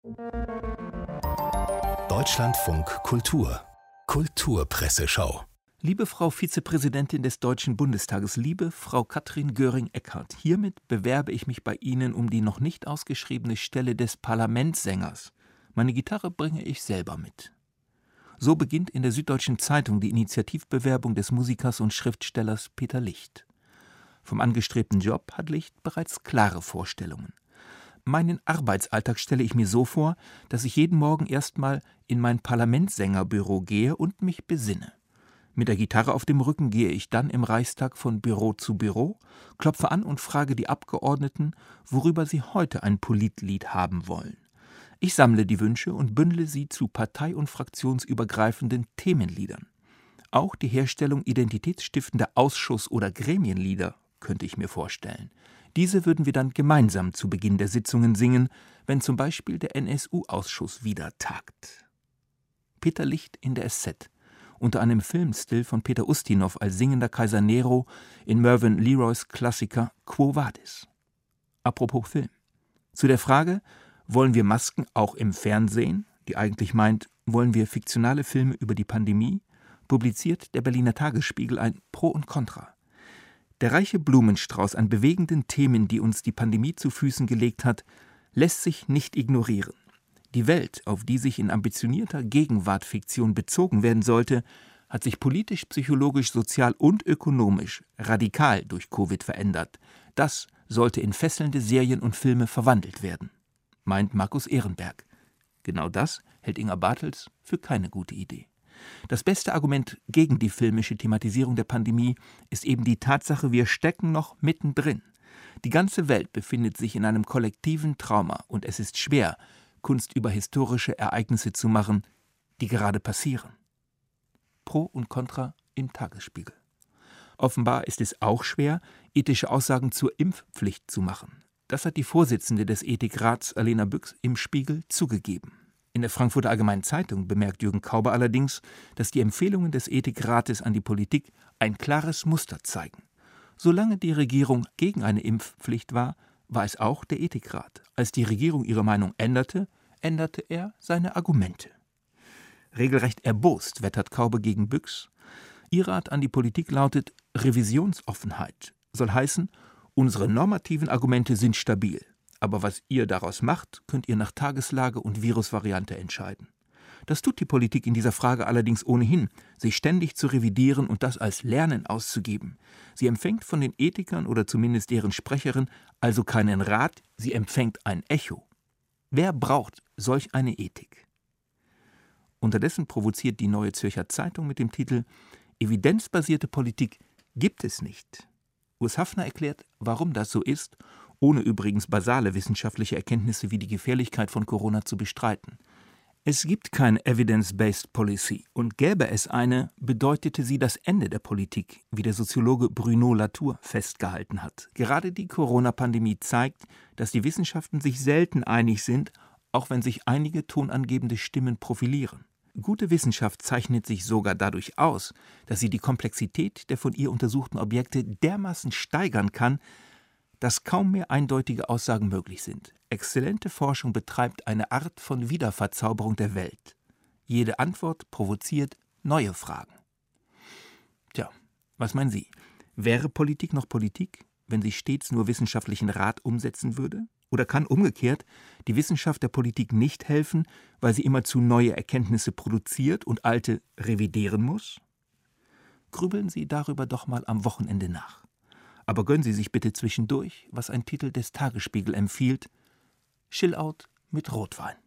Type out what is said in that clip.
Deutschlandfunk Kultur Kulturpresseschau. Liebe Frau Vizepräsidentin des Deutschen Bundestages, liebe Frau Katrin Göring-Eckardt, hiermit bewerbe ich mich bei Ihnen um die noch nicht ausgeschriebene Stelle des Parlamentssängers. Meine Gitarre bringe ich selber mit. So beginnt in der Süddeutschen Zeitung die Initiativbewerbung des Musikers und Schriftstellers Peter Licht. Vom angestrebten Job hat Licht bereits klare Vorstellungen. Meinen Arbeitsalltag stelle ich mir so vor, dass ich jeden Morgen erstmal in mein Parlamentssängerbüro gehe und mich besinne. Mit der Gitarre auf dem Rücken gehe ich dann im Reichstag von Büro zu Büro, klopfe an und frage die Abgeordneten, worüber sie heute ein Politlied haben wollen. Ich sammle die Wünsche und bündle sie zu partei- und fraktionsübergreifenden Themenliedern. Auch die Herstellung identitätsstiftender Ausschuss- oder Gremienlieder könnte ich mir vorstellen. Diese würden wir dann gemeinsam zu Beginn der Sitzungen singen, wenn zum Beispiel der NSU-Ausschuss wieder tagt. Peter Licht in der SZ. Unter einem Filmstill von Peter Ustinov als singender Kaiser Nero in Mervyn Leroys Klassiker Quo Vadis. Apropos Film. Zu der Frage, wollen wir Masken auch im Fernsehen, die eigentlich meint, wollen wir fiktionale Filme über die Pandemie, publiziert der Berliner Tagesspiegel ein Pro und Contra. Der reiche Blumenstrauß an bewegenden Themen, die uns die Pandemie zu Füßen gelegt hat, lässt sich nicht ignorieren. Die Welt, auf die sich in ambitionierter Gegenwartfiktion bezogen werden sollte, hat sich politisch, psychologisch, sozial und ökonomisch radikal durch Covid verändert. Das sollte in fesselnde Serien und Filme verwandelt werden, meint Markus Ehrenberg. Genau das hält Inga Bartels für keine gute Idee. Das beste Argument gegen die filmische Thematisierung der Pandemie ist eben die Tatsache, wir stecken noch mittendrin. Die ganze Welt befindet sich in einem kollektiven Trauma und es ist schwer, Kunst über historische Ereignisse zu machen, die gerade passieren. Pro und Contra im Tagesspiegel. Offenbar ist es auch schwer, ethische Aussagen zur Impfpflicht zu machen. Das hat die Vorsitzende des Ethikrats, Alena Büchs, im Spiegel zugegeben. In der Frankfurter Allgemeinen Zeitung bemerkt Jürgen Kauber allerdings, dass die Empfehlungen des Ethikrates an die Politik ein klares Muster zeigen. Solange die Regierung gegen eine Impfpflicht war, war es auch der Ethikrat. Als die Regierung ihre Meinung änderte, änderte er seine Argumente. Regelrecht erbost wettert Kauber gegen Büchs. Ihr Rat an die Politik lautet Revisionsoffenheit. Soll heißen, unsere normativen Argumente sind stabil. Aber was ihr daraus macht, könnt ihr nach Tageslage und Virusvariante entscheiden. Das tut die Politik in dieser Frage allerdings ohnehin, sich ständig zu revidieren und das als Lernen auszugeben. Sie empfängt von den Ethikern oder zumindest deren Sprecherin also keinen Rat, sie empfängt ein Echo. Wer braucht solch eine Ethik? Unterdessen provoziert die Neue Zürcher Zeitung mit dem Titel »Evidenzbasierte Politik gibt es nicht«. Urs Hafner erklärt, warum das so ist, ohne übrigens basale wissenschaftliche Erkenntnisse wie die Gefährlichkeit von Corona zu bestreiten. Es gibt keine Evidence-Based Policy und gäbe es eine, bedeutete sie das Ende der Politik, wie der Soziologe Bruno Latour festgehalten hat. Gerade die Corona-Pandemie zeigt, dass die Wissenschaften sich selten einig sind, auch wenn sich einige tonangebende Stimmen profilieren. Gute Wissenschaft zeichnet sich sogar dadurch aus, dass sie die Komplexität der von ihr untersuchten Objekte dermaßen steigern kann, dass kaum mehr eindeutige Aussagen möglich sind. Exzellente Forschung betreibt eine Art von Wiederverzauberung der Welt. Jede Antwort provoziert neue Fragen. Tja, was meinen Sie? Wäre Politik noch Politik, wenn sie stets nur wissenschaftlichen Rat umsetzen würde? Oder kann umgekehrt die Wissenschaft der Politik nicht helfen, weil sie immerzu neue Erkenntnisse produziert und alte revidieren muss? Grübeln Sie darüber doch mal am Wochenende nach. Aber gönnen Sie sich bitte zwischendurch, was ein Titel des Tagesspiegel empfiehlt: Chillout mit Rotwein.